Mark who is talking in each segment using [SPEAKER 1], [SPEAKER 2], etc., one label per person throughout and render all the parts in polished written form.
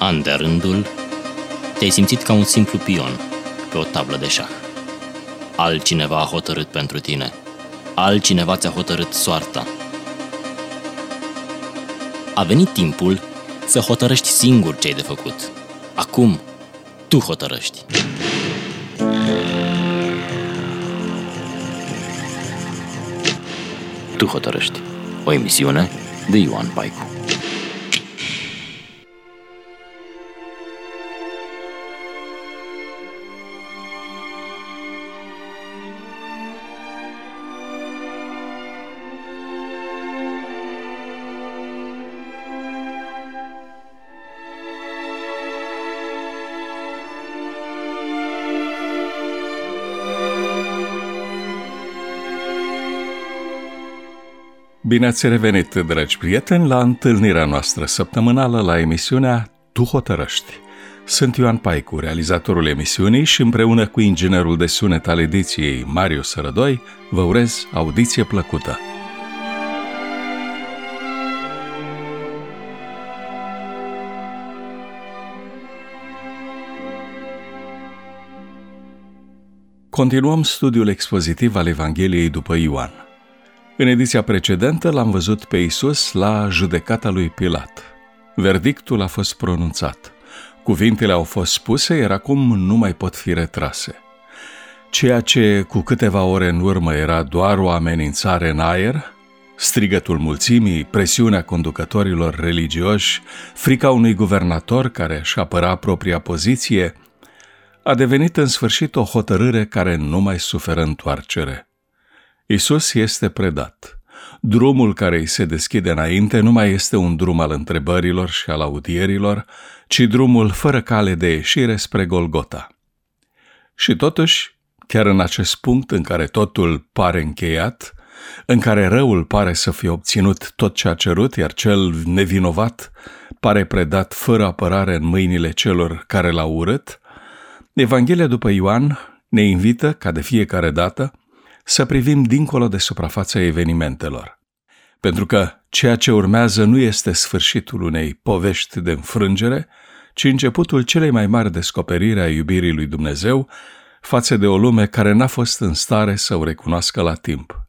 [SPEAKER 1] An de rândul, te-ai simțit ca un simplu pion pe o tablă de șah. Altcineva a hotărât pentru tine. Altcineva ți-a hotărât soarta. A venit timpul să hotărăști singur ce ai de făcut. Acum, tu hotărăști. Tu hotărăști. O emisiune de Ioan Paicu.
[SPEAKER 2] Bine ați revenit, dragi prieteni, la întâlnirea noastră săptămânală la emisiunea Tu hotărăști. Sunt Ioan Paicu, realizatorul emisiunii, și împreună cu inginerul de sunet al ediției, Marius Sărădoi, vă urez audiție plăcută. Continuăm studiul expozitiv al Evangheliei după Ioan. În ediția precedentă l-am văzut pe Iisus la judecata lui Pilat. Verdictul a fost pronunțat. Cuvintele au fost spuse, iar acum nu mai pot fi retrase. Ceea ce cu câteva ore în urmă era doar o amenințare în aer, strigătul mulțimii, presiunea conducătorilor religioși, frica unui guvernator care își apăra propria poziție, a devenit în sfârșit o hotărâre care nu mai suferă întoarcere. Iisus este predat. Drumul care îi se deschide înainte nu mai este un drum al întrebărilor și al audierilor, ci drumul fără cale de ieșire spre Golgota. Și totuși, chiar în acest punct în care totul pare încheiat, în care răul pare să fie obținut tot ce a cerut, iar cel nevinovat pare predat fără apărare în mâinile celor care l-au urât, Evanghelia după Ioan ne invită, ca de fiecare dată, să privim dincolo de suprafața evenimentelor. Pentru că ceea ce urmează nu este sfârșitul unei povești de înfrângere, ci începutul celei mai mari descoperiri a iubirii lui Dumnezeu față de o lume care n-a fost în stare să o recunoască la timp.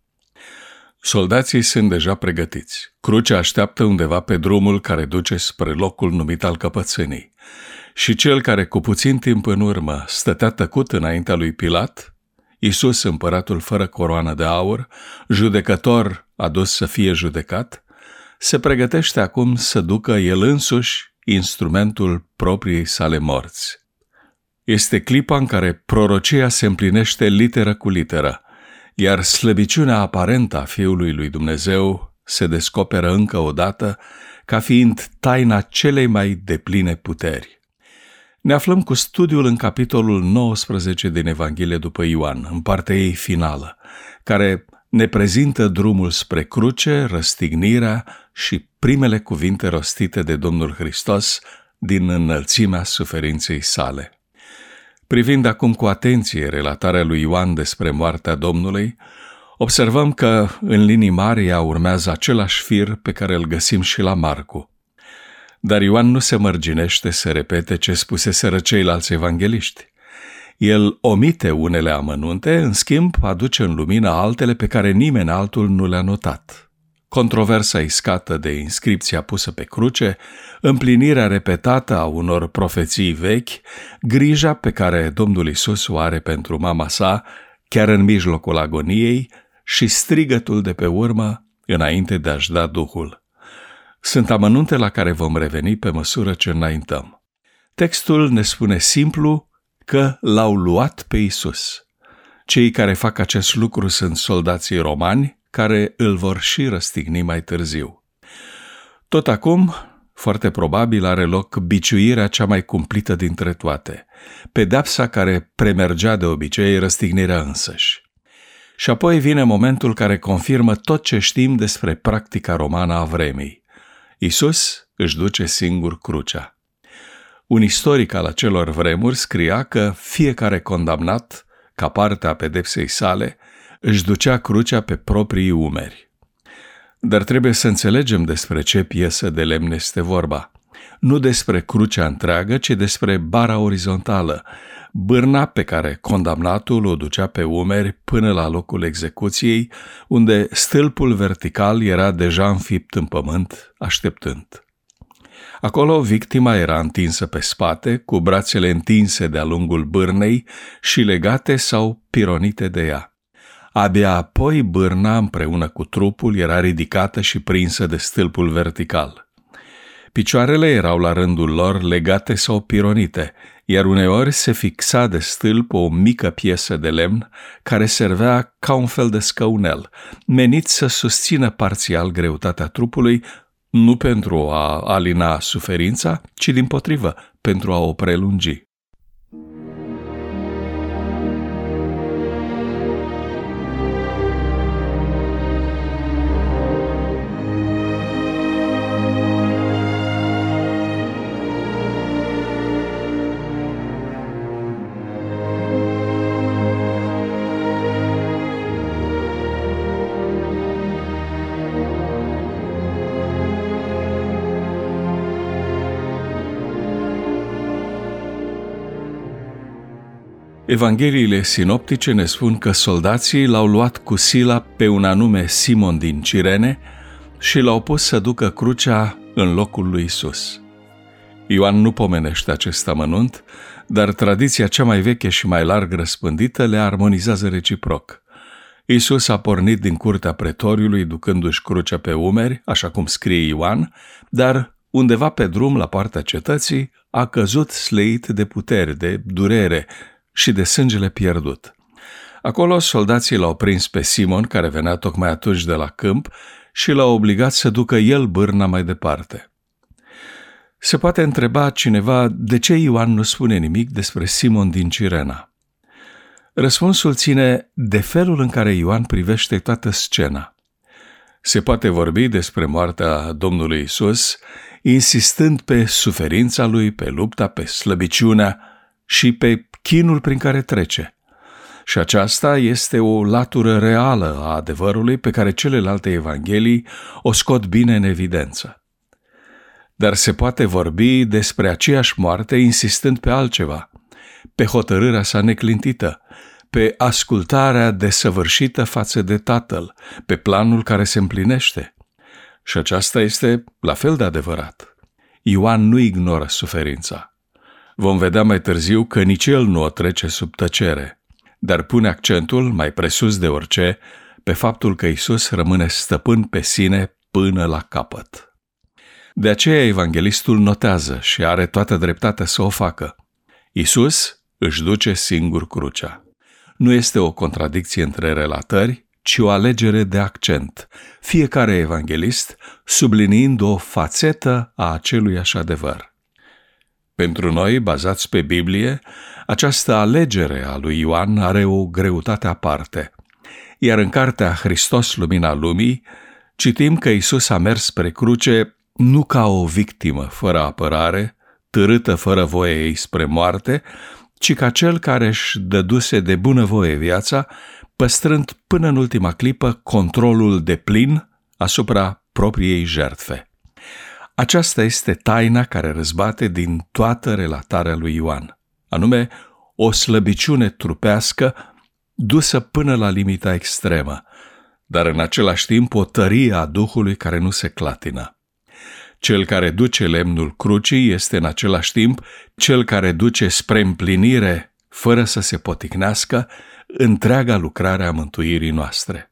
[SPEAKER 2] Soldații sunt deja pregătiți. Crucea așteaptă undeva pe drumul care duce spre locul numit al căpățânii. Și cel care cu puțin timp în urmă stătea tăcut înaintea lui Pilat, Iisus, împăratul fără coroană de aur, judecător adus să fie judecat, se pregătește acum să ducă el însuși instrumentul propriei sale morți. Este clipa în care prorocia se împlinește literă cu literă, iar slăbiciunea aparentă a Fiului lui Dumnezeu se descoperă încă o dată ca fiind taina celei mai depline puteri. Ne aflăm cu studiul în capitolul 19 din Evanghelie după Ioan, în partea ei finală, care ne prezintă drumul spre cruce, răstignirea și primele cuvinte rostite de Domnul Hristos din înălțimea suferinței sale. Privind acum cu atenție relatarea lui Ioan despre moartea Domnului, observăm că în linii mari ea urmează același fir pe care îl găsim și la Marcu. Dar Ioan nu se mărginește să repete ce spuseseră ceilalți evangeliști. El omite unele amănunte, în schimb aduce în lumină altele pe care nimeni altul nu le-a notat. Controversa iscată de inscripția pusă pe cruce, împlinirea repetată a unor profeții vechi, grija pe care Domnul Iisus o are pentru mama sa, chiar în mijlocul agoniei, și strigătul de pe urmă, înainte de a-și da Duhul. Sunt amănunte la care vom reveni pe măsură ce înaintăm. Textul ne spune simplu că l-au luat pe Iisus. Cei care fac acest lucru sunt soldații romani, care îl vor și răstigni mai târziu. Tot acum, foarte probabil, are loc biciuirea cea mai cumplită dintre toate, pedeapsa care premergea de obicei răstignirea însăși. Și apoi vine momentul care confirmă tot ce știm despre practica romană a vremii. Iisus își duce singur crucea. Un istoric al acelor vremuri scria că fiecare condamnat, ca parte a pedepsei sale, își ducea crucea pe proprii umeri. Dar trebuie să înțelegem despre ce piesă de lemn este vorba. nu despre crucea întreagă, ci despre bara orizontală, bârna pe care condamnatul o ducea pe umeri până la locul execuției, unde stâlpul vertical era deja înfipt în pământ, așteptând. Acolo victima era întinsă pe spate, cu brațele întinse de-a lungul bârnei și legate sau pironite de ea. Abia apoi bârna împreună cu trupul era ridicată și prinsă de stâlpul vertical. Picioarele erau la rândul lor legate sau pironite, iar uneori se fixa de stâlp o mică piesă de lemn care servea ca un fel de scăunel, menit să susțină parțial greutatea trupului, nu pentru a alina suferința, ci dimpotrivă, pentru a o prelungi. Evangheliile sinoptice ne spun că soldații l-au luat cu sila pe un anume Simon din Cirene și l-au pus să ducă crucea în locul lui Isus. Ioan nu pomenește acest amănunt, dar tradiția cea mai veche și mai larg răspândită le armonizează reciproc. Isus a pornit din curtea pretoriului ducându-și crucea pe umeri, așa cum scrie Ioan, dar undeva pe drum la poarta cetății a căzut sleit de putere, de durere și de sângele pierdut. Acolo soldații l-au prins pe Simon, care venea tocmai atunci de la câmp, și l-au obligat să ducă el bârna mai departe. Se poate întreba cineva de ce Ioan nu spune nimic despre Simon din Cirena. Răspunsul ține de felul în care Ioan privește toată scena. Se poate vorbi despre moartea Domnului Isus, insistând pe suferința lui, pe lupta, pe slăbiciunea și pe chinul prin care trece. Și aceasta este o latură reală a adevărului pe care celelalte evanghelii o scot bine în evidență. Dar se poate vorbi despre aceeași moarte insistând pe altceva, pe hotărârea sa neclintită, pe ascultarea desăvârșită față de Tatăl, pe planul care se împlinește. Și aceasta este la fel de adevărat. Ioan nu ignoră suferința. Vom vedea mai târziu că nici el nu o trece sub tăcere, dar pune accentul, mai presus de orice, pe faptul că Isus rămâne stăpân pe sine până la capăt. De aceea evanghelistul notează și are toată dreptatea să o facă. Isus își duce singur crucea. Nu este o contradicție între relatări, ci o alegere de accent, fiecare evanghelist subliniind o fațetă a aceluiași adevăr. Pentru noi, bazați pe Biblie, această alegere a lui Ioan are o greutate aparte, iar în cartea Hristos, lumina lumii, citim că Isus a mers spre cruce nu ca o victimă fără apărare, târâtă fără voie ei spre moarte, ci ca cel care își dăduse de bunăvoie viața, păstrând până în ultima clipă controlul deplin asupra propriei jertfe. Aceasta este taina care răzbate din toată relatarea lui Ioan, anume o slăbiciune trupească dusă până la limita extremă, dar în același timp o tărie a Duhului care nu se clatină. Cel care duce lemnul crucii este în același timp cel care duce spre împlinire, fără să se poticnească, întreaga lucrare a mântuirii noastre.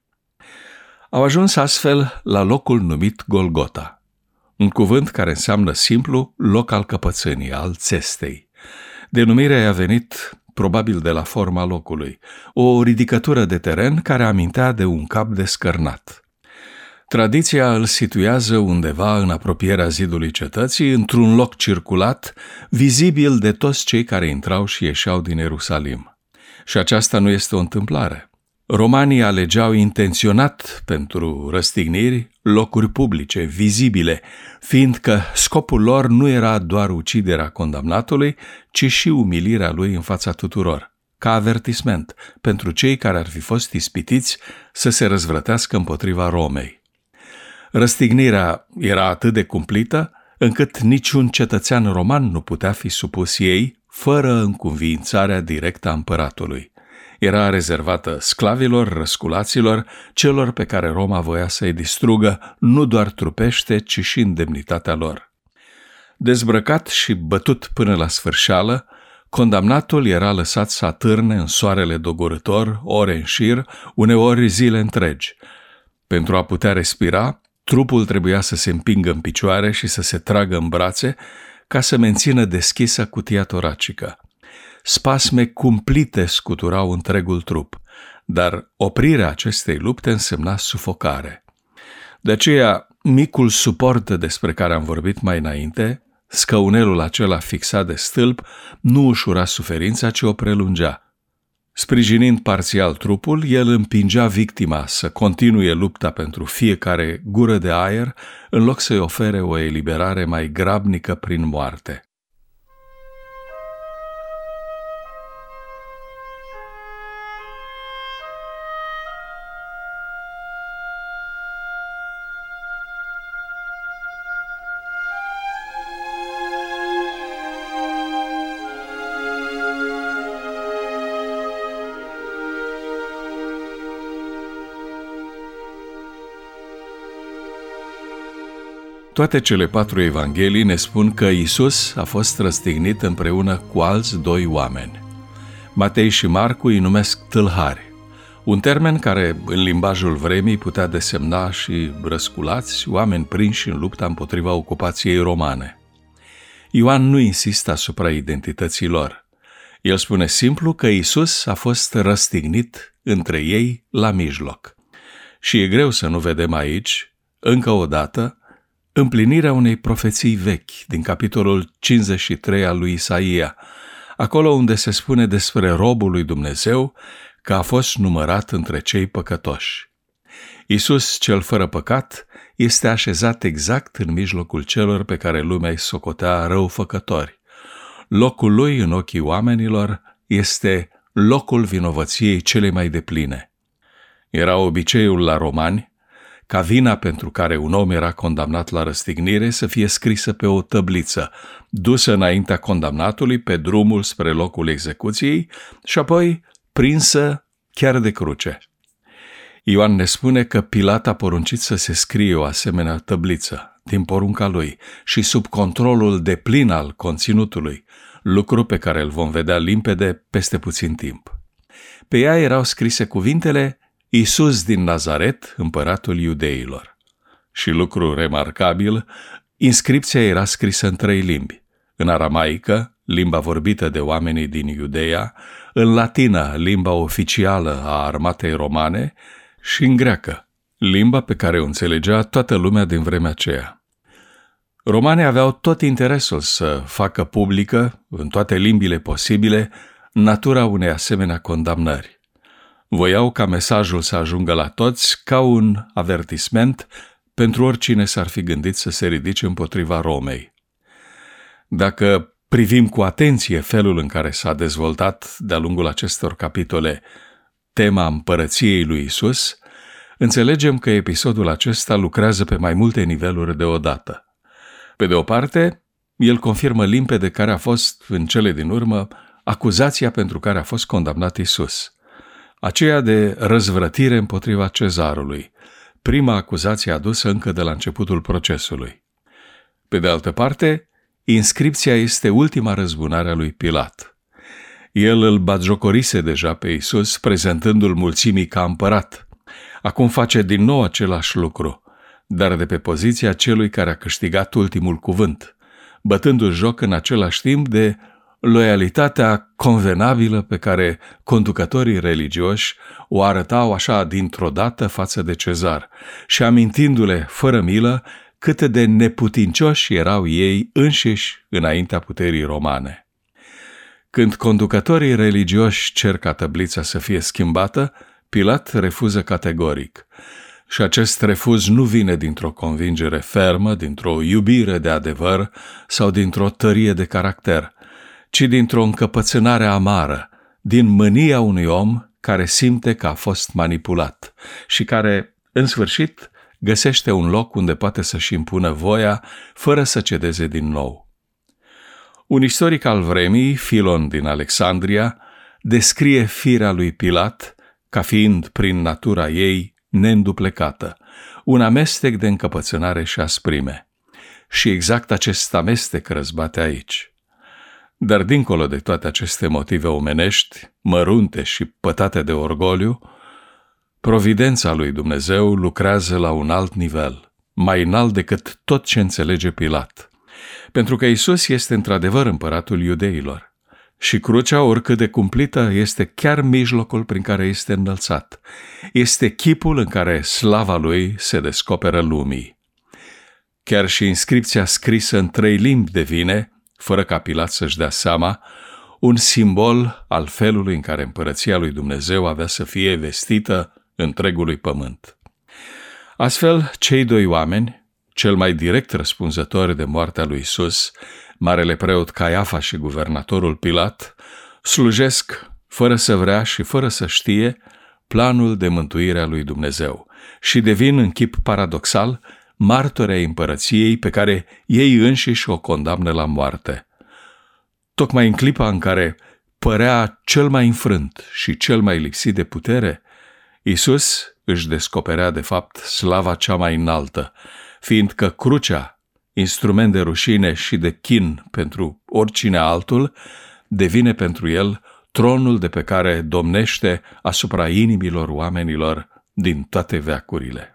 [SPEAKER 2] Au ajuns astfel la locul numit Golgota, un cuvânt care înseamnă simplu loc al căpățânii, al țestei. Denumirea a venit probabil de la forma locului, o ridicătură de teren care amintea de un cap descărnat. Tradiția îl situează undeva în apropierea zidului cetății, într-un loc circulat, vizibil de toți cei care intrau și ieșeau din Ierusalim. Și aceasta nu este o întâmplare. Romanii alegeau intenționat pentru răstigniri locuri publice, vizibile, fiindcă scopul lor nu era doar uciderea condamnatului, ci și umilirea lui în fața tuturor, ca avertisment pentru cei care ar fi fost ispitiți să se răzvrătească împotriva Romei. Răstignirea era atât de cumplită, încât niciun cetățean roman nu putea fi supus ei fără încuviințarea directă a împăratului. Era rezervată sclavilor, răsculaților, celor pe care Roma voia să-i distrugă nu doar trupește, ci și în demnitatea lor. Dezbrăcat și bătut până la sfârșeală, condamnatul era lăsat să atârne în soarele dogorător, ore în șir, uneori zile întregi. Pentru a putea respira, trupul trebuia să se împingă în picioare și să se tragă în brațe ca să mențină deschisă cutia toracică. Spasme cumplite scuturau întregul trup, dar oprirea acestei lupte însemna sufocare. De aceea, micul suport despre care am vorbit mai înainte, scăunelul acela fixat de stâlp, nu ușura suferința, ci o prelungea. Sprijinind parțial trupul, el împingea victima să continue lupta pentru fiecare gură de aer, în loc să-i ofere o eliberare mai grabnică prin moarte. Toate cele 4 evanghelii ne spun că Iisus a fost răstignit împreună cu alți 2 oameni. Matei și Marcu îi numesc tâlhari, un termen care în limbajul vremii putea desemna și răsculați, oameni prinși în lupta împotriva ocupației romane. Ioan nu insistă asupra identității lor. El spune simplu că Iisus a fost răstignit între ei la mijloc. Și e greu să nu vedem aici, încă o dată, împlinirea unei profeții vechi din capitolul 53 al lui Isaia, acolo unde se spune despre robul lui Dumnezeu că a fost numărat între cei păcătoși. Iisus, cel fără păcat, este așezat exact în mijlocul celor pe care lumea îi socotea răufăcători. Locul lui în ochii oamenilor este locul vinovăției cele mai depline. Era obiceiul la romani ca vina pentru care un om era condamnat la răstignire să fie scrisă pe o tăbliță, dusă înaintea condamnatului pe drumul spre locul execuției și apoi prinsă chiar de cruce. Ioan ne spune că Pilat a poruncit să se scrie o asemenea tăbliță din porunca lui și sub controlul deplin al conținutului, lucru pe care îl vom vedea limpede peste puțin timp. Pe ea erau scrise cuvintele Iisus din Nazaret, împăratul iudeilor. Și lucru remarcabil, inscripția era scrisă în 3 limbi, în aramaică, limba vorbită de oamenii din Iudeea, în latină, limba oficială a armatei romane, și în greacă, limba pe care o înțelegea toată lumea din vremea aceea. Romanii aveau tot interesul să facă publică, în toate limbile posibile, natura unei asemenea condamnări. Voiau ca mesajul să ajungă la toți ca un avertisment pentru oricine s-ar fi gândit să se ridice împotriva Romei. Dacă privim cu atenție felul în care s-a dezvoltat de-a lungul acestor capitole tema împărăției lui Iisus, înțelegem că episodul acesta lucrează pe mai multe niveluri deodată. Pe de o parte, el confirmă limpede care a fost, în cele din urmă, acuzația pentru care a fost condamnat Iisus, aceea de răzvrătire împotriva cezarului, prima acuzație adusă încă de la începutul procesului. Pe de altă parte, inscripția este ultima răzbunare a lui Pilat. El îl batjocorise deja pe Iisus, prezentându-l mulțimii ca împărat. Acum face din nou același lucru, dar de pe poziția celui care a câștigat ultimul cuvânt, bătându-și joc în același timp de loialitatea convenabilă pe care conducătorii religioși o arătau așa dintr-o dată față de cezar și amintindu-le fără milă cât de neputincioși erau ei înșiși înaintea puterii romane. Când conducătorii religioși cer ca tăblița să fie schimbată, Pilat refuză categoric. Și acest refuz nu vine dintr-o convingere fermă, dintr-o iubire de adevăr sau dintr-o tărie de caracter, ci dintr-o încăpățânare amară, din mânia unui om care simte că a fost manipulat și care, în sfârșit, găsește un loc unde poate să-și impună voia fără să cedeze din nou. Un istoric al vremii, Filon din Alexandria, descrie firea lui Pilat ca fiind, prin natura ei, neînduplecată, un amestec de încăpățânare și asprime. Și exact acest amestec răzbate aici. Dar dincolo de toate aceste motive omenești, mărunte și pătate de orgoliu, providența lui Dumnezeu lucrează la un alt nivel, mai înalt decât tot ce înțelege Pilat, pentru că Iisus este într-adevăr împăratul iudeilor și crucea, oricât de cumplită, este chiar mijlocul prin care este înălțat. Este chipul în care slava lui se descoperă lumii. Chiar și inscripția scrisă în 3 limbi devine, fără ca Pilat să-și dea seama, un simbol al felului în care împărăția lui Dumnezeu avea să fie vestită întregului pământ. Astfel, cei 2 oameni, cel mai direct răspunzător de moartea lui Iisus, marele preot Caiafa și guvernatorul Pilat, slujesc, fără să vrea și fără să știe, planul de mântuire a lui Dumnezeu și devin în chip paradoxal martori ai împărăției pe care ei înșiși o condamnă la moarte. Tocmai în clipa în care părea cel mai înfrânt și cel mai lipsit de putere, Iisus își descoperea de fapt slava cea mai înaltă, fiindcă crucea, instrument de rușine și de chin pentru oricine altul, devine pentru el tronul de pe care domnește asupra inimilor oamenilor din toate veacurile.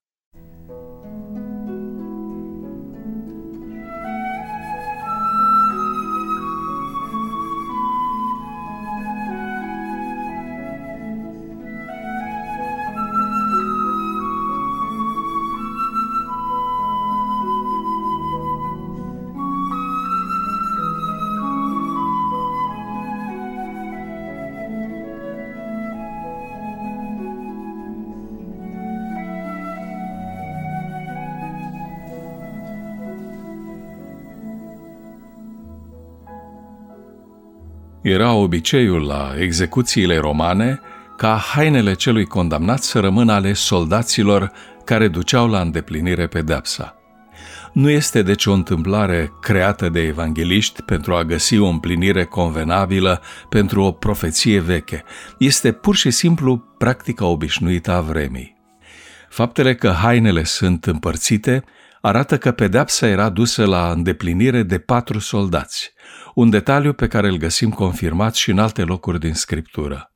[SPEAKER 2] Era obiceiul la execuțiile romane ca hainele celui condamnat să rămână ale soldaților care duceau la îndeplinire pedeapsa. Nu este deci o întâmplare creată de evangheliști pentru a găsi o împlinire convenabilă pentru o profeție veche. Este pur și simplu practica obișnuită a vremii. Faptele că hainele sunt împărțite arată că pedeapsa era dusă la îndeplinire de 4 soldați, un detaliu pe care îl găsim confirmat și în alte locuri din Scriptură.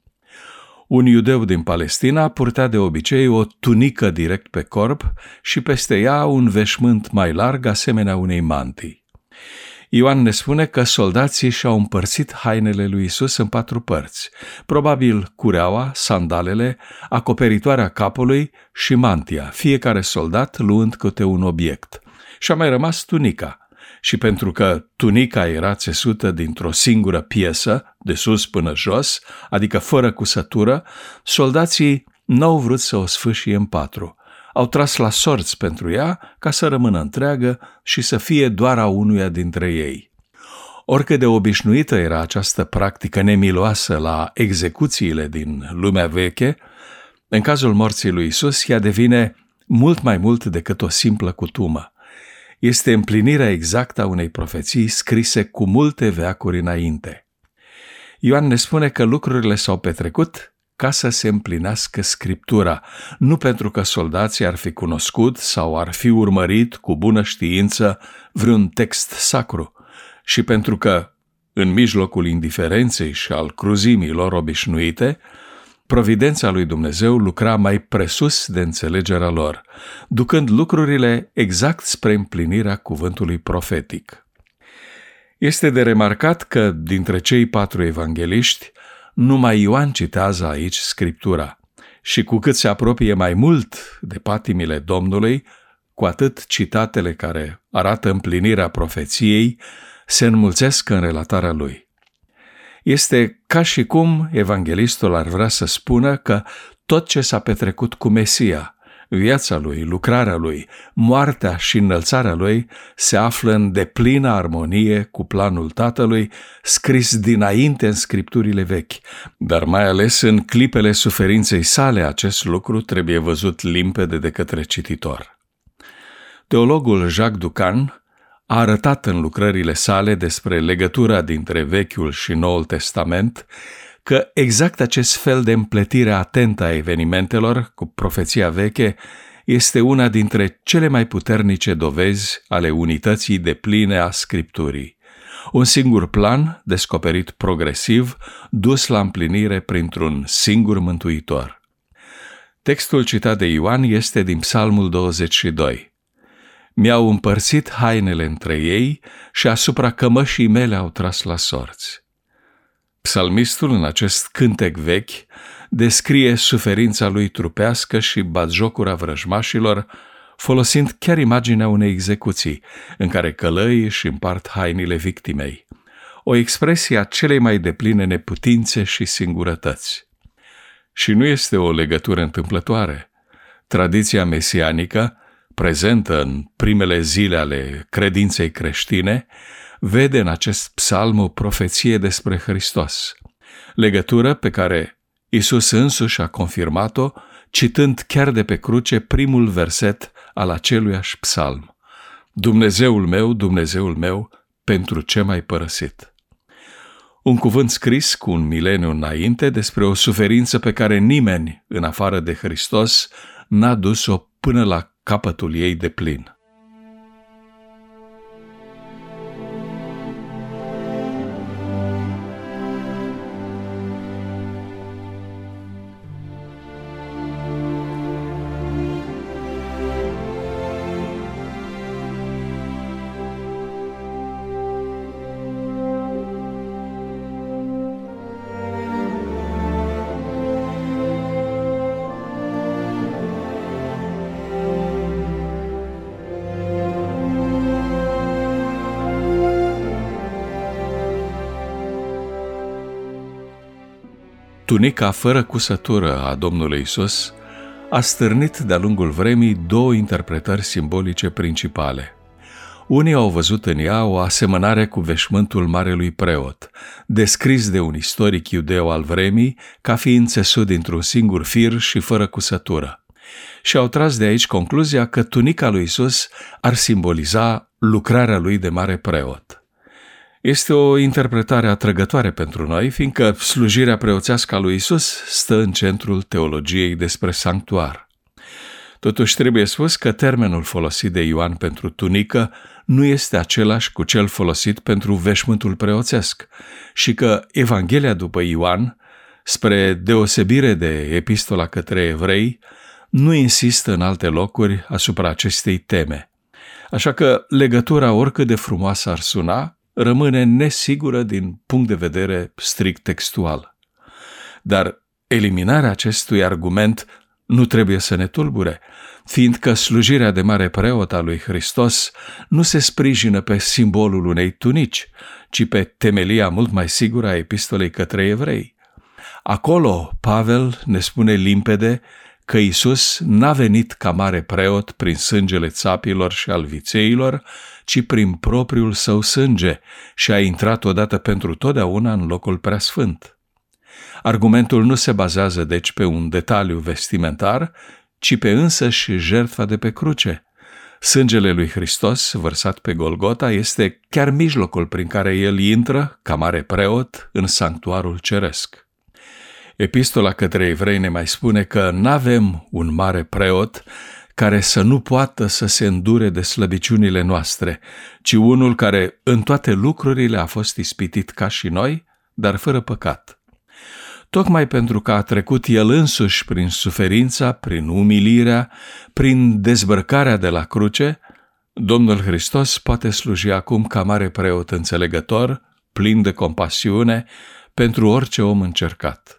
[SPEAKER 2] Un iudeu din Palestina purta de obicei o tunică direct pe corp și peste ea un veșmânt mai larg asemenea unei mantii. Ioan ne spune că soldații și-au împărțit hainele lui Iisus în 4 părți, probabil cureaua, sandalele, acoperitoarea capului și mantia, fiecare soldat luând câte un obiect. Și a mai rămas tunica. Și pentru că tunica era țesută dintr-o singură piesă, de sus până jos, adică fără cusătură, soldații n-au vrut să o sfâșie în 4. Au tras la sorți pentru ea ca să rămână întreagă și să fie doar a unuia dintre ei. Oricât de obișnuită era această practică nemiloasă la execuțiile din lumea veche, în cazul morții lui Iisus ea devine mult mai mult decât o simplă cutumă. Este împlinirea exactă a unei profeții scrise cu multe veacuri înainte. Ioan ne spune că lucrurile s-au petrecut ca să se împlinească Scriptura, nu pentru că soldații ar fi cunoscut sau ar fi urmărit cu bună știință vreun text sacru, și pentru că, în mijlocul indiferenței și al cruzimii lor obișnuite, providența lui Dumnezeu lucra mai presus de înțelegerea lor, ducând lucrurile exact spre împlinirea cuvântului profetic. Este de remarcat că, dintre cei 4 evangeliști, numai Ioan citează aici Scriptura și cu cât se apropie mai mult de patimile Domnului, cu atât citatele care arată împlinirea profeției se înmulțesc în relatarea lui. Este ca și cum evanghelistul ar vrea să spună că tot ce s-a petrecut cu Mesia, viața lui, lucrarea lui, moartea și înălțarea lui, se află în deplină armonie cu planul Tatălui, scris dinainte în Scripturile vechi, dar mai ales în clipele suferinței sale acest lucru trebuie văzut limpede de către cititor. Teologul Jacques Ducan a arătat în lucrările sale despre legătura dintre Vechiul și Noul Testament că exact acest fel de împletire atentă a evenimentelor cu profeția veche este una dintre cele mai puternice dovezi ale unității depline a Scripturii. Un singur plan, descoperit progresiv, dus la împlinire printr-un singur mântuitor. Textul citat de Ioan este din Psalmul 22. Mi-au împărțit hainele între ei și asupra cămășii mele au tras la sorți. Psalmistul, în acest cântec vechi, descrie suferința lui trupească și batjocura vrăjmașilor, folosind chiar imaginea unei execuții, în care călăii își împart hainile victimei, o expresie a celei mai depline neputințe și singurătăți. Și nu este o legătură întâmplătoare. Tradiția mesianică, prezentă în primele zile ale credinței creștine, vede în acest psalm o profeție despre Hristos, legătură pe care Iisus însuși a confirmat-o, citând chiar de pe cruce primul verset al aceluiași psalm: Dumnezeul meu, pentru ce m-ai părăsit? Un cuvânt scris cu un mileniu înainte despre o suferință pe care nimeni, în afară de Hristos, n-a dus-o până la capătul ei deplin. Tunica fără cusătură a Domnului Iisus a stârnit de-a lungul vremii două interpretări simbolice principale. Unii au văzut în ea o asemănare cu veșmântul marelui preot, descris de un istoric iudeu al vremii ca fiind țesut dintr-un singur fir și fără cusătură, și au tras de aici concluzia că tunica lui Iisus ar simboliza lucrarea lui de mare preot. Este o interpretare atrăgătoare pentru noi, fiindcă slujirea preoțească a lui Iisus stă în centrul teologiei despre sanctuar. Totuși trebuie spus că termenul folosit de Ioan pentru tunică nu este același cu cel folosit pentru veșmântul preoțesc și că Evanghelia după Ioan, spre deosebire de epistola către evrei, nu insistă în alte locuri asupra acestei teme. Așa că legătura, oricât de frumoasă ar suna, rămâne nesigură din punct de vedere strict textual. Dar eliminarea acestui argument nu trebuie să ne tulbure, fiindcă slujirea de mare preot a lui Hristos nu se sprijină pe simbolul unei tunici, ci pe temelia mult mai sigură a epistolei către evrei. Acolo Pavel ne spune limpede că Iisus n-a venit ca mare preot prin sângele țapilor și al vițeilor, ci prin propriul său sânge și a intrat odată pentru totdeauna în locul preasfânt. Argumentul nu se bazează deci pe un detaliu vestimentar, ci pe însăși jertfa de pe cruce. Sângele lui Hristos, vărsat pe Golgota, este chiar mijlocul prin care el intră, ca mare preot, în sanctuarul ceresc. Epistola către evrei ne mai spune că n-avem un mare preot care să nu poată să se îndure de slăbiciunile noastre, ci unul care în toate lucrurile a fost ispitit ca și noi, dar fără păcat. Tocmai pentru că a trecut el însuși prin suferința, prin umilirea, prin dezbrăcarea de la cruce, Domnul Hristos poate sluji acum ca mare preot înțelegător, plin de compasiune, pentru orice om încercat.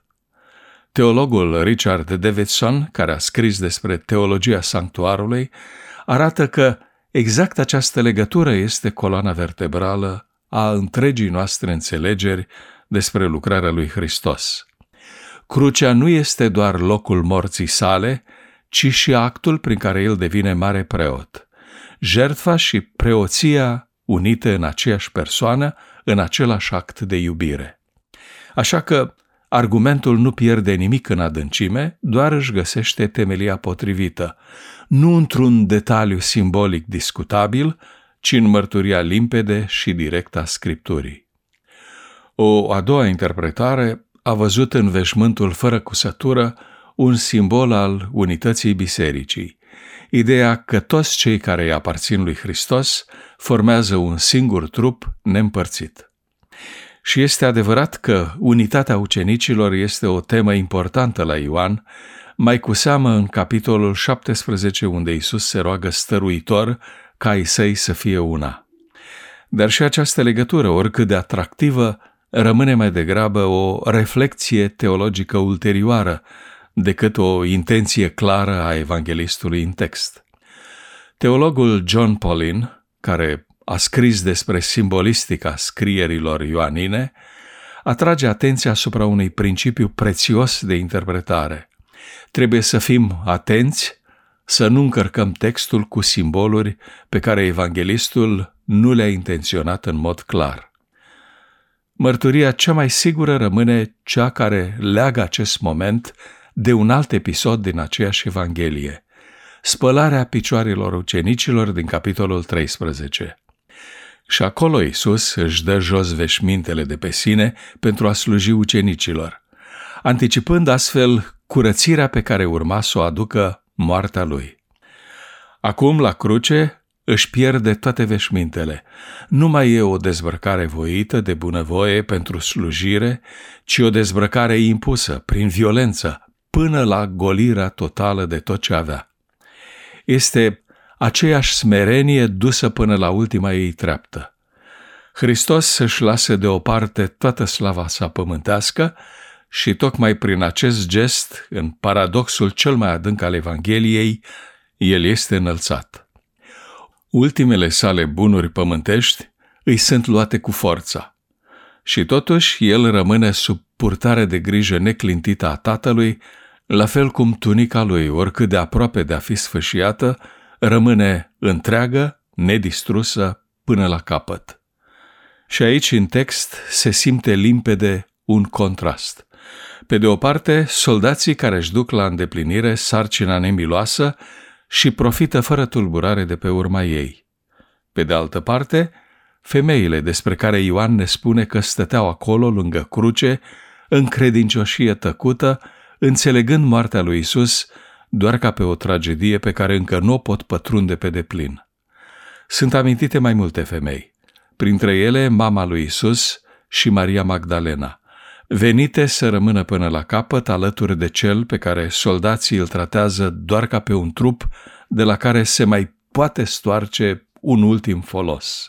[SPEAKER 2] Teologul Richard Davidson, care a scris despre teologia sanctuarului, arată că exact această legătură este coloana vertebrală a întregii noastre înțelegeri despre lucrarea lui Hristos. Crucea nu este doar locul morții sale, ci și actul prin care el devine mare preot. Jertfa și preoția unite în aceeași persoană, în același act de iubire. Așa că Argumentul nu pierde nimic în adâncime, doar își găsește temelia potrivită, nu într-un detaliu simbolic discutabil, ci în mărturia limpede și directă a Scripturii. O a doua interpretare a văzut în veșmântul fără cusătură un simbol al unității bisericii, ideea că toți cei care îi aparțin lui Hristos formează un singur trup neîmpărțit. Și este adevărat că unitatea ucenicilor este o temă importantă la Ioan, mai cu seamă în capitolul 17, unde Iisus se roagă stăruitor ca ai săi să fie una. Dar și această legătură, oricât de atractivă, rămâne mai degrabă o reflecție teologică ulterioară decât o intenție clară a evanghelistului în text. Teologul John Paulin, care a scris despre simbolistica scrierilor ioanine, atrage atenția asupra unui principiu prețios de interpretare. Trebuie să fim atenți să nu încărcăm textul cu simboluri pe care evanghelistul nu le-a intenționat în mod clar. Mărturia cea mai sigură rămâne cea care leagă acest moment de un alt episod din aceeași Evanghelie, spălarea picioarelor ucenicilor din capitolul 13. Și acolo Iisus își dă jos veșmintele de pe sine pentru a sluji ucenicilor, anticipând astfel curățirea pe care urma să o aducă moartea lui. Acum, la cruce, își pierde toate veșmintele. Nu mai e o dezbrăcare voită de bunăvoie pentru slujire, ci o dezbrăcare impusă, prin violență, până la golirea totală de tot ce avea. Este aceeași smerenie dusă până la ultima ei treaptă. Hristos își lasă deoparte toată slava sa pământească și tocmai prin acest gest, în paradoxul cel mai adânc al Evangheliei, el este înălțat. Ultimele sale bunuri pământești îi sunt luate cu forța și totuși el rămâne sub purtare de grijă neclintită a Tatălui, la fel cum tunica lui, oricât de aproape de a fi sfâșiată, rămâne întreagă, nedistrusă până la capăt. Și aici, în text, se simte limpede un contrast. Pe de o parte, soldații care își duc la îndeplinire sarcina nemiloasă și profită fără tulburare de pe urma ei. Pe de altă parte, femeile despre care Ioan ne spune că stăteau acolo lângă cruce, în credincioșie tăcută, înțelegând moartea lui Iisus doar ca pe o tragedie pe care încă nu o pot pătrunde pe deplin. Sunt amintite mai multe femei, printre ele mama lui Iisus și Maria Magdalena, venite să rămână până la capăt alături de cel pe care soldații îl tratează doar ca pe un trup de la care se mai poate stoarce un ultim folos.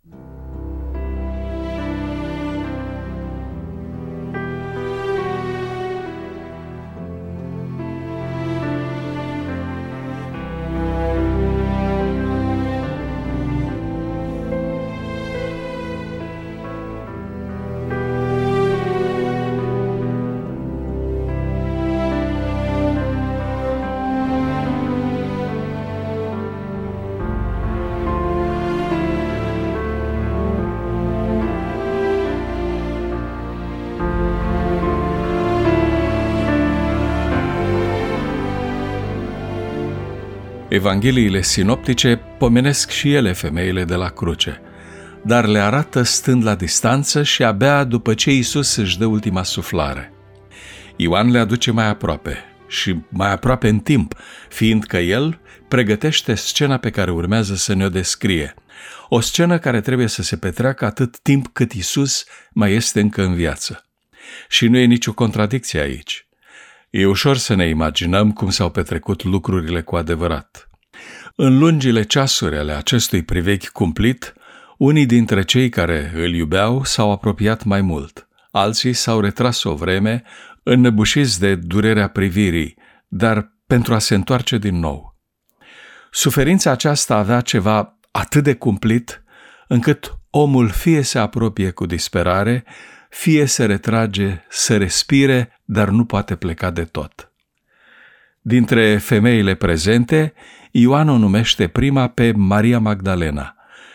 [SPEAKER 2] Evangheliile sinoptice pomenesc și ele femeile de la cruce, dar le arată stând la distanță și abia după ce Iisus își dă ultima suflare. Ioan le aduce mai aproape și mai aproape în timp, fiindcă el pregătește scena pe care urmează să ne-o descrie, o scenă care trebuie să se petreacă atât timp cât Iisus mai este încă în viață. Și nu e nicio contradicție aici. E ușor să ne imaginăm cum s-au petrecut lucrurile cu adevărat. În lungile ceasuri ale acestui privechi cumplit, unii dintre cei care îl iubeau s-au apropiat mai mult, alții s-au retras o vreme, înnăbușiți de durerea privirii, dar pentru a se întoarce din nou. Suferința aceasta avea ceva atât de cumplit, încât omul fie se apropie cu disperare, fie se retrage să respire, dar nu poate pleca de tot. Dintre femeile prezente, Ioan o numește prima pe Maria Magdalena,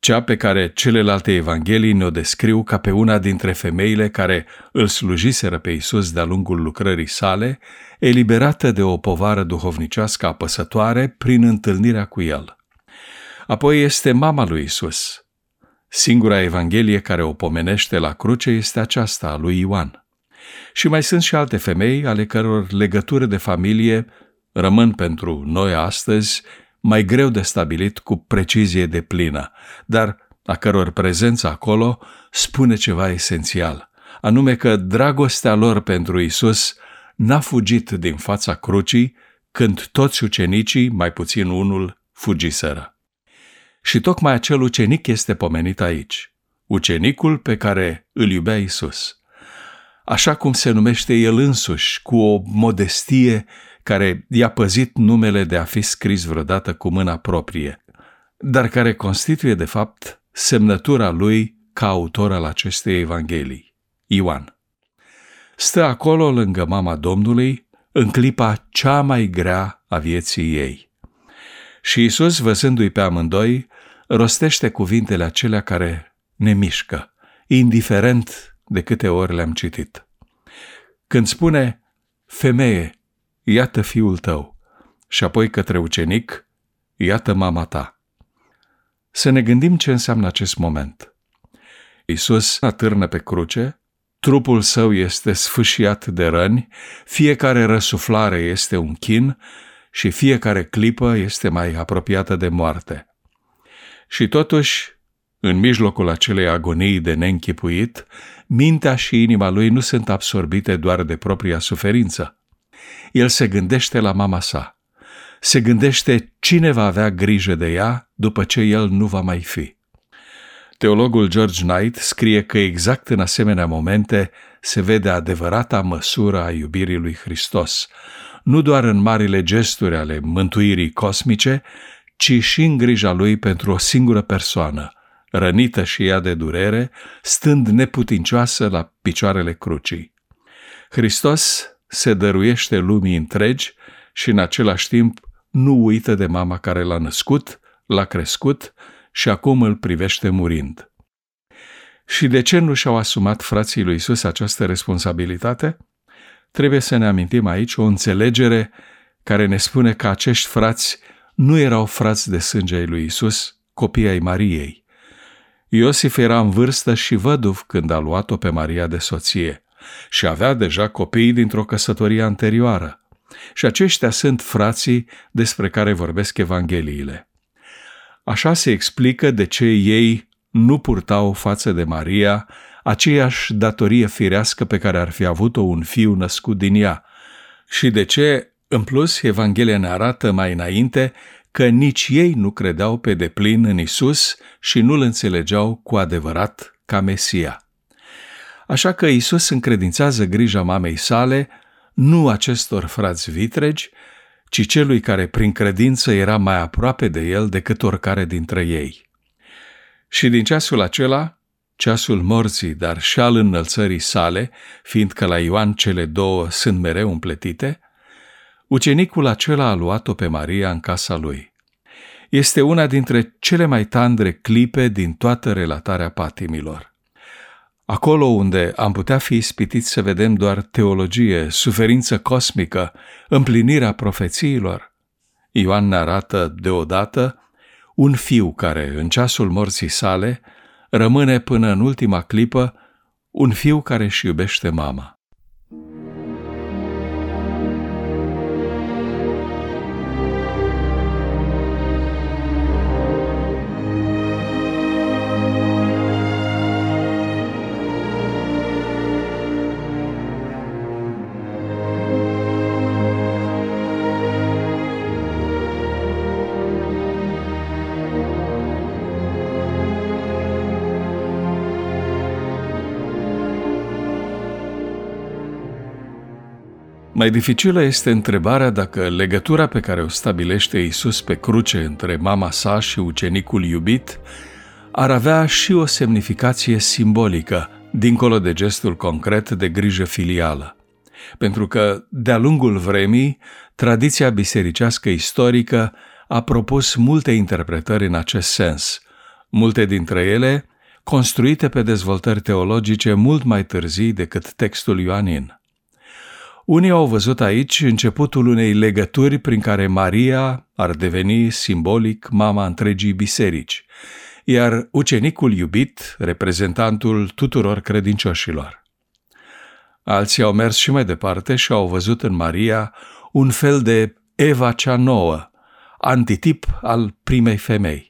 [SPEAKER 2] cea pe care celelalte evanghelii ne-o descriu ca pe una dintre femeile care îl slujiseră pe Iisus de-a lungul lucrării sale, eliberată de o povară duhovnicească apăsătoare prin întâlnirea cu el. Apoi este mama lui Iisus. Singura evanghelie care o pomenește la cruce este aceasta, a lui Ioan. Și mai sunt și alte femei ale căror legături de familie rămân pentru noi astăzi mai greu de stabilit cu precizie deplină, dar a căror prezență acolo spune ceva esențial, anume că dragostea lor pentru Iisus n-a fugit din fața crucii când toți ucenicii, mai puțin unul, fugiseră. Și tocmai acel ucenic este pomenit aici, ucenicul pe care îl iubea Iisus. Așa cum se numește el însuși, cu o modestie care i-a păzit numele de a fi scris vreodată cu mâna proprie, dar care constituie, de fapt, semnătura lui ca autor al acestei evanghelii, Ioan. Stă acolo lângă mama Domnului în clipa cea mai grea a vieții ei. Și Iisus, văzându-i pe amândoi, rostește cuvintele acelea care ne mișcă, indiferent de câte ori le-am citit. Când spune, femeie, iată fiul tău, și apoi către ucenic, iată mama ta. Să ne gândim ce înseamnă acest moment. Iisus atârnă pe cruce, trupul său este sfâșiat de răni, fiecare răsuflare este un chin și fiecare clipă este mai apropiată de moarte. Și totuși, în mijlocul acelei agonii de neînchipuit, mintea și inima lui nu sunt absorbite doar de propria suferință. El se gândește la mama sa. Se gândește cine va avea grijă de ea după ce el nu va mai fi. Teologul George Knight scrie că exact în asemenea momente se vede adevărata măsură a iubirii lui Hristos, nu doar în marile gesturi ale mântuirii cosmice, ci și în grija lui pentru o singură persoană, rănită și ea de durere, stând neputincioasă la picioarele crucii. Hristos se dăruiește lumii întregi și în același timp nu uită de mama care l-a născut, l-a crescut și acum îl privește murind. Și de ce nu și-au asumat frații lui Iisus această responsabilitate? Trebuie să ne amintim aici o înțelegere care ne spune că acești frați nu erau frați de sânge ai lui Iisus, copii ai Mariei. Iosif era în vârstă și văduv când a luat-o pe Maria de soție și avea deja copii dintr-o căsătorie anterioară. Și aceștia sunt frații despre care vorbesc evangheliile. Așa se explică de ce ei nu purtau față de Maria aceeași datorie firească pe care ar fi avut-o un fiu născut din ea și de ce, în plus, Evanghelia ne arată mai înainte că nici ei nu credeau pe deplin în Isus și nu-L înțelegeau cu adevărat ca Mesia. Așa că Isus încredințează grija mamei sale nu acestor frați vitregi, ci celui care prin credință era mai aproape de el decât oricare dintre ei. Și din ceasul acela, ceasul morții, dar și al înălțării sale, fiindcă la Ioan cele două sunt mereu împletite, ucenicul acela a luat-o pe Maria în casa lui. Este una dintre cele mai tandre clipe din toată relatarea patimilor. Acolo unde am putea fi ispitiți să vedem doar teologie, suferință cosmică, împlinirea profețiilor, Ioan ne arată deodată un fiu care, în ceasul morții sale, rămâne până în ultima clipă un fiu care își iubește mama. Mai dificilă este întrebarea dacă legătura pe care o stabilește Iisus pe cruce între mama sa și ucenicul iubit ar avea și o semnificație simbolică, dincolo de gestul concret de grijă filială. Pentru că, de-a lungul vremii, tradiția bisericească istorică a propus multe interpretări în acest sens, multe dintre ele construite pe dezvoltări teologice mult mai târzii decât textul ioanin. Unii au văzut aici începutul unei legături prin care Maria ar deveni simbolic mama întregii biserici, iar ucenicul iubit, reprezentantul tuturor credincioșilor. Alții au mers și mai departe și au văzut în Maria un fel de Eva cea nouă, antitip al primei femei.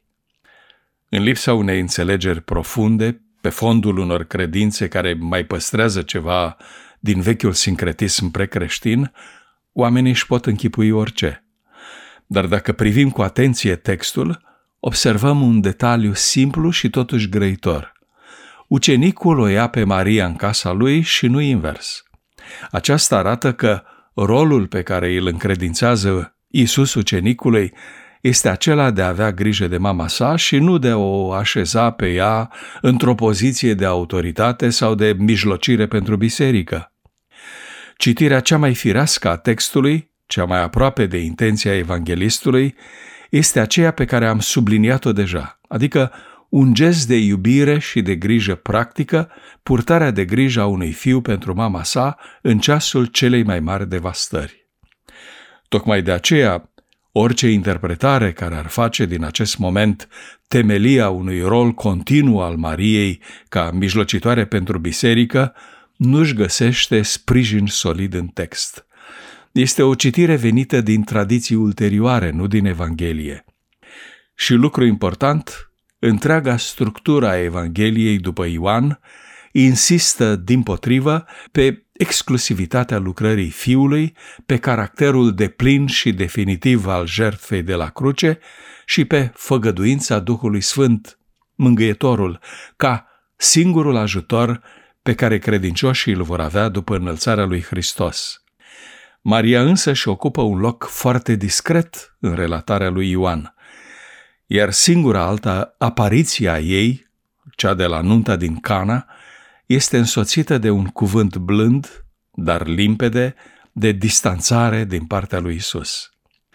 [SPEAKER 2] În lipsa unei înțelegeri profunde, pe fondul unor credințe care mai păstrează ceva din vechiul sincretism precreștin, oamenii își pot închipui orice. Dar dacă privim cu atenție textul, observăm un detaliu simplu și totuși grăitor. Ucenicul o ia pe Maria în casa lui și nu invers. Aceasta arată că rolul pe care îl încredințează Iisus ucenicului este acela de a avea grijă de mama sa și nu de a o așeza pe ea într-o poziție de autoritate sau de mijlocire pentru biserică. Citirea cea mai firească a textului, cea mai aproape de intenția evanghelistului, este aceea pe care am subliniat-o deja, adică un gest de iubire și de grijă practică, purtarea de grijă a unui fiu pentru mama sa în ceasul celei mai mari devastări. Tocmai de aceea, orice interpretare care ar face din acest moment temelia unui rol continuu al Mariei ca mijlocitoare pentru biserică nu-și găsește sprijin solid în text. Este o citire venită din tradiții ulterioare, nu din Evanghelie. Și lucru important, întreaga structură a Evangheliei după Ioan insistă, dimpotrivă, pe exclusivitatea lucrării Fiului, pe caracterul deplin și definitiv al jertfei de la cruce și pe făgăduința Duhului Sfânt, Mângâietorul, ca singurul ajutor pe care credincioșii îl vor avea după înălțarea lui Hristos. Maria însă își ocupă un loc foarte discret în relatarea lui Ioan, iar singura altă apariție a ei, cea de la nunta din Cana, este însoțită de un cuvânt blând, dar limpede, de distanțare din partea lui Isus.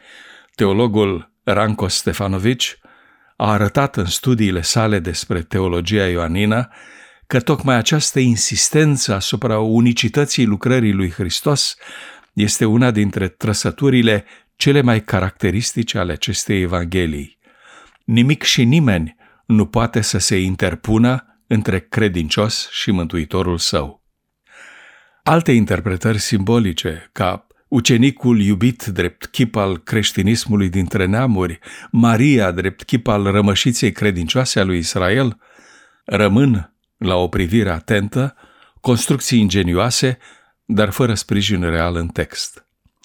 [SPEAKER 2] Teologul Ranko Stefanovici a arătat în studiile sale despre teologia ioanină că tocmai această insistență asupra unicității lucrării lui Hristos este una dintre trăsăturile cele mai caracteristice ale acestei Evanghelii. Nimic și nimeni nu poate să se interpună între credincios și Mântuitorul său. Alte interpretări simbolice, ca ucenicul iubit drept chip al creștinismului dintre neamuri, Maria drept chip al rămășiței credincioase a lui Israel, rămân, la o privire atentă, construcții ingenioase, dar fără sprijin real în text.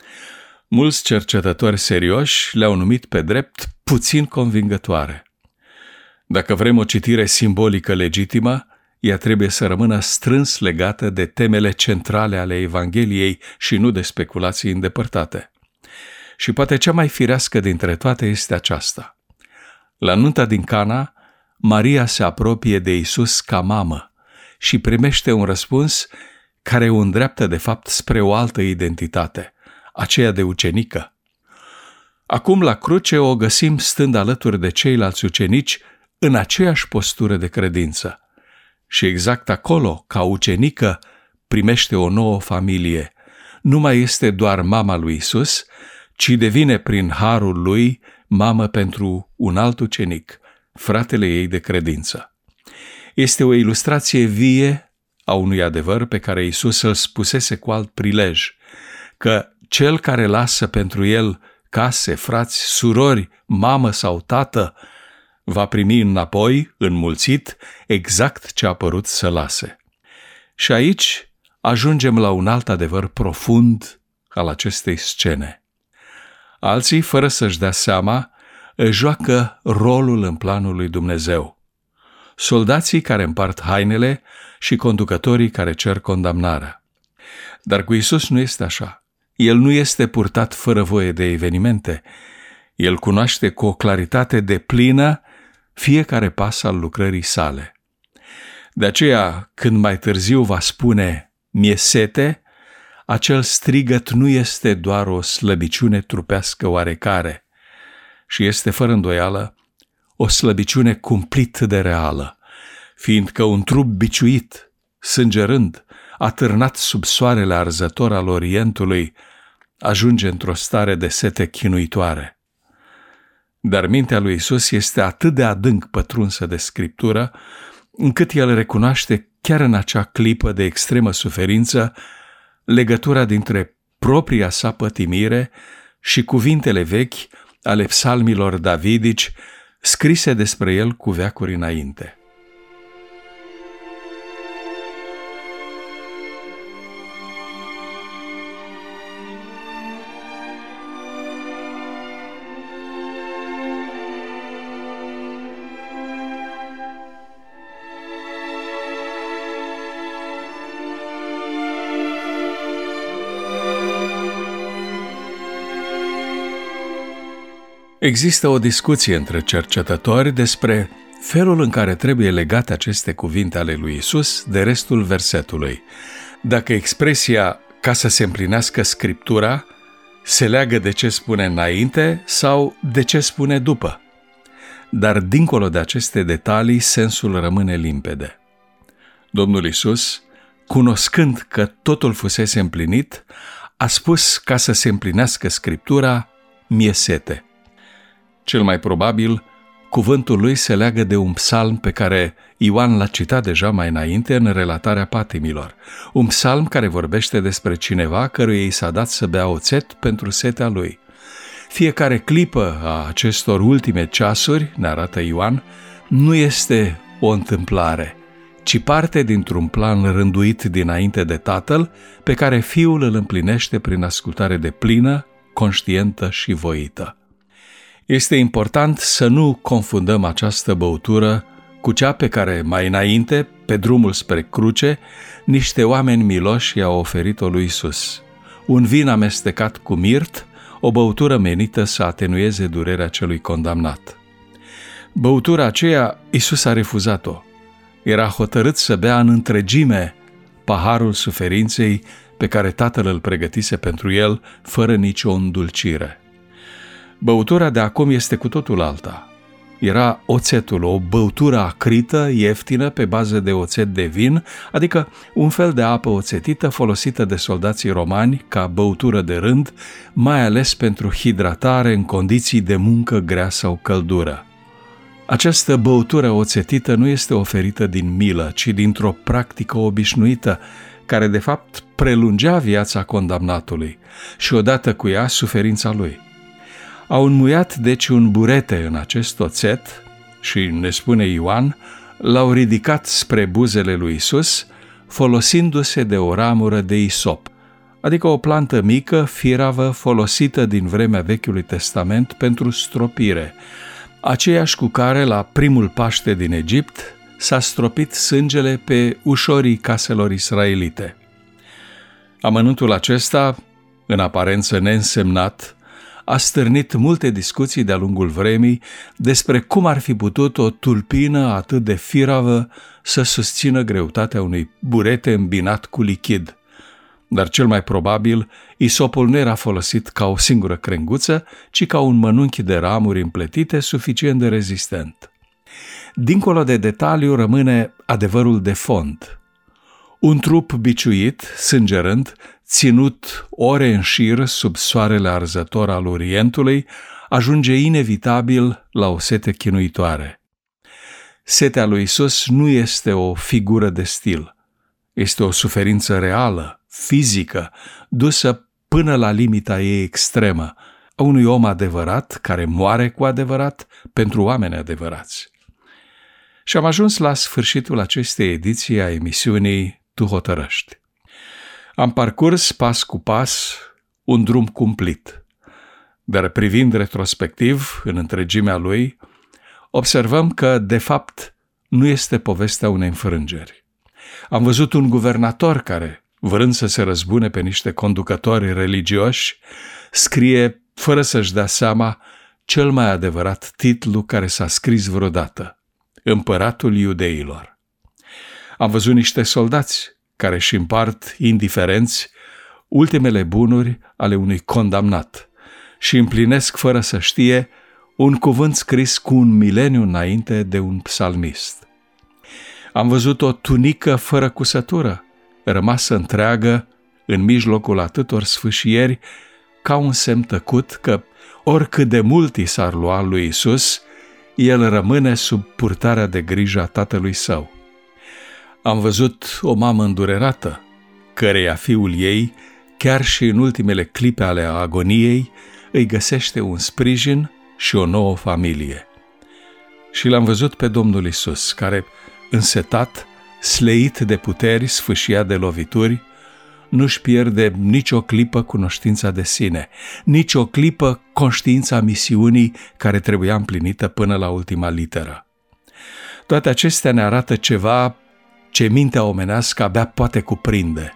[SPEAKER 2] Mulți cercetători serioși le-au numit pe drept puțin convingătoare. Dacă vrem o citire simbolică legitimă, ea trebuie să rămână strâns legată de temele centrale ale Evangheliei și nu de speculații îndepărtate. Și poate cea mai firească dintre toate este aceasta. La nunta din Cana, Maria se apropie de Isus ca mamă și primește un răspuns care o îndreaptă de fapt spre o altă identitate, aceea de ucenică. Acum la cruce o găsim stând alături de ceilalți ucenici în aceeași postură de credință. Și exact acolo, ca ucenică, primește o nouă familie. Nu mai este doar mama lui Isus, ci devine prin harul lui mamă pentru un alt ucenic, fratele ei de credință. Este o ilustrație vie a unui adevăr pe care Isus îl spusese cu alt prilej, că cel care lasă pentru el case, frați, surori, mamă sau tată, va primi înapoi, înmulțit, exact ce a părut să lase. Și aici ajungem la un alt adevăr profund al acestei scene. Alții, fără să-și dea seama, își joacă rolul în planul lui Dumnezeu. Soldații care împart hainele și conducătorii care cer condamnarea. Dar cu Isus nu este așa. El nu este purtat fără voie de evenimente. El cunoaște cu o claritate deplină fiecare pas al lucrării sale. De aceea, când mai târziu va spune "mi-e sete", acel strigăt nu este doar o slăbiciune trupească oarecare, și este fără îndoială o slăbiciune cumplit de reală, fiindcă un trup biciuit, sângerând, atârnat sub soarele arzător al Orientului, ajunge într-o stare de sete chinuitoare. Dar mintea lui Iisus este atât de adânc pătrunsă de Scriptură, încât el recunoaște chiar în acea clipă de extremă suferință legătura dintre propria sa pătimire și cuvintele vechi ale psalmilor davidici scrise despre el cu veacuri înainte. Există o discuție între cercetători despre felul în care trebuie legate aceste cuvinte ale lui Iisus de restul versetului. Dacă expresia "ca să se împlinească Scriptura" se leagă de ce spune înainte sau de ce spune după. Dar dincolo de aceste detalii, sensul rămâne limpede. Domnul Iisus, cunoscând că totul fusese împlinit, a spus ca să se împlinească Scriptura, "Mie sete". Cel mai probabil, cuvântul lui se leagă de un psalm pe care Ioan l-a citat deja mai înainte în relatarea patimilor. Un psalm care vorbește despre cineva căruia i s-a dat să bea oțet pentru setea lui. Fiecare clipă a acestor ultime ceasuri, ne arată Ioan, nu este o întâmplare, ci parte dintr-un plan rânduit dinainte de Tatăl, pe care Fiul îl împlinește prin ascultare deplină, conștientă și voită. Este important să nu confundăm această băutură cu cea pe care mai înainte, pe drumul spre cruce, niște oameni miloși i-au oferit-o lui Iisus. Un vin amestecat cu mirt, o băutură menită să atenueze durerea celui condamnat. Băutura aceea Iisus a refuzat-o. Era hotărât să bea în întregime paharul suferinței pe care Tatăl îl pregătise pentru el, fără nicio îndulcire. Băutura de acum este cu totul alta. Era oțetul, o băutură acrită, ieftină, pe bază de oțet de vin, adică un fel de apă oțetită folosită de soldații romani ca băutură de rând, mai ales pentru hidratare în condiții de muncă grea sau căldură. Această băutură oțetită nu este oferită din milă, ci dintr-o practică obișnuită, care de fapt prelungea viața condamnatului și odată cu ea suferința lui. Au înmuiat deci un burete în acest oțet și, ne spune Ioan, l-au ridicat spre buzele lui Iisus, folosindu-se de o ramură de isop, adică o plantă mică, firavă, folosită din vremea Vechiului Testament pentru stropire, aceeași cu care, la primul Paște din Egipt, s-a stropit sângele pe ușorii caselor israelite. Amănuntul acesta, în aparență neînsemnat, a stârnit multe discuții de-a lungul vremii despre cum ar fi putut o tulpină atât de firavă să susțină greutatea unui burete îmbinat cu lichid. Dar cel mai probabil, isopul nu era folosit ca o singură crenguță, ci ca un mănunchi de ramuri împletite suficient de rezistent. Dincolo de detaliu rămâne adevărul de fond. Un trup biciuit, sângerând, ținut ore în șir sub soarele arzător al Orientului, ajunge inevitabil la o sete chinuitoare. Setea lui Iisus nu este o figură de stil. Este o suferință reală, fizică, dusă până la limita ei extremă, a unui om adevărat care moare cu adevărat pentru oameni adevărați. Și am ajuns la sfârșitul acestei ediții a emisiunii Tu hotărăști. Am parcurs pas cu pas un drum cumplit, dar privind retrospectiv în întregimea lui, observăm că, de fapt, nu este povestea unei înfrângeri. Am văzut un guvernator care, vrând să se răzbune pe niște conducători religioși, scrie, fără să-și dea seama, cel mai adevărat titlu care s-a scris vreodată: Împăratul Iudeilor. Am văzut niște soldați care își împart, indiferenți, ultimele bunuri ale unui condamnat și împlinesc fără să știe un cuvânt scris cu 1 mileniu înainte de un psalmist. Am văzut o tunică fără cusătură, rămasă întreagă în mijlocul atâtor sfâșieri, ca un semn tăcut că, oricât de mult i s-ar lua lui Iisus, el rămâne sub purtarea de grijă a tatălui său. Am văzut o mamă îndurerată, căreia fiul ei, chiar și în ultimele clipe ale agoniei, îi găsește un sprijin și o nouă familie. Și l-am văzut pe Domnul Iisus, care, însetat, sleit de puteri, sfâșiat de lovituri, nu-și pierde nicio clipă cunoștința de sine, nicio clipă conștiința misiunii care trebuia împlinită până la ultima literă. Toate acestea ne arată ceva ce mintea omenească abia poate cuprinde,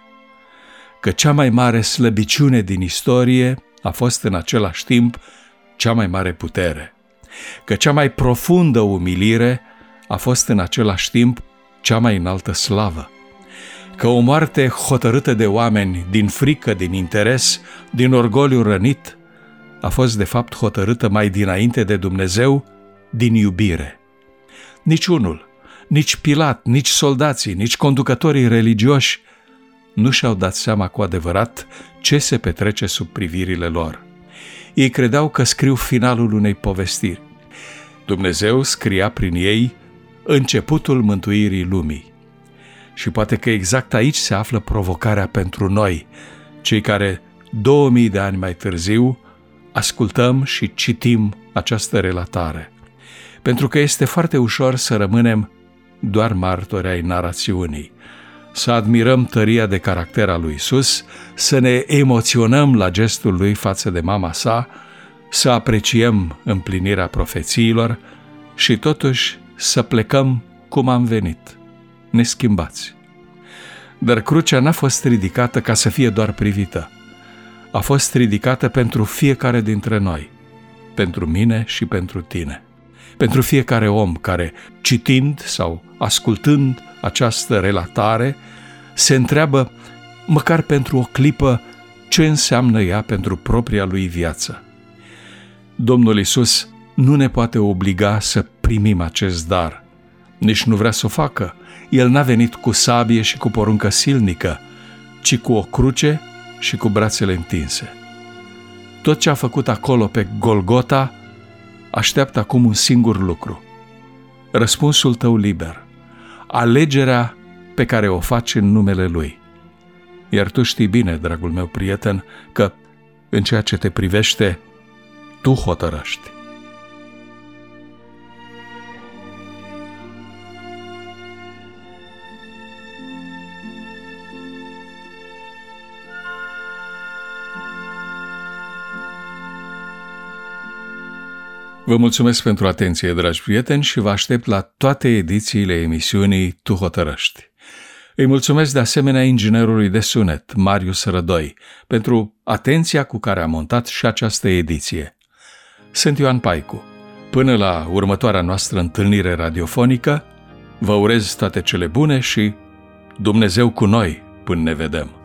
[SPEAKER 2] că cea mai mare slăbiciune din istorie a fost în același timp cea mai mare putere, că cea mai profundă umilire a fost în același timp cea mai înaltă slavă, că o moarte hotărâtă de oameni din frică, din interes, din orgoliu rănit, a fost de fapt hotărâtă mai dinainte de Dumnezeu din iubire. Niciunul, nici Pilat, nici soldații, nici conducătorii religioși nu și-au dat seama cu adevărat ce se petrece sub privirile lor. Ei credeau că scriu finalul unei povestiri. Dumnezeu scria prin ei începutul mântuirii lumii. Și poate că exact aici se află provocarea pentru noi, cei care 2000 de ani mai târziu ascultăm și citim această relatare. Pentru că este foarte ușor să rămânem doar martori ai narațiunii, să admirăm tăria de caracter a lui Iisus, să ne emoționăm la gestul lui față de mama sa, să apreciem împlinirea profețiilor și totuși să plecăm cum am venit, neschimbați. Dar crucea n-a fost ridicată ca să fie doar privită. A fost ridicată pentru fiecare dintre noi, pentru mine și pentru tine. Pentru fiecare om care, citind sau ascultând această relatare, se întreabă, măcar pentru o clipă, ce înseamnă ea pentru propria lui viață. Domnul Iisus nu ne poate obliga să primim acest dar. Nici nu vrea să o facă. El n-a venit cu sabie și cu poruncă silnică, ci cu o cruce și cu brațele întinse. Tot ce a făcut acolo pe Golgota așteaptă acum un singur lucru: răspunsul tău liber, alegerea pe care o faci în numele Lui. Iar tu știi bine, dragul meu prieten, că în ceea ce te privește, tu hotărăști. Vă mulțumesc pentru atenție, dragi prieteni, și vă aștept la toate edițiile emisiunii Tu hotărăști. Îi mulțumesc de asemenea inginerului de sunet, Marius Rădoi, pentru atenția cu care a montat și această ediție. Sunt Ioan Paicu. Până la următoarea noastră întâlnire radiofonică, vă urez toate cele bune și Dumnezeu cu noi până ne vedem.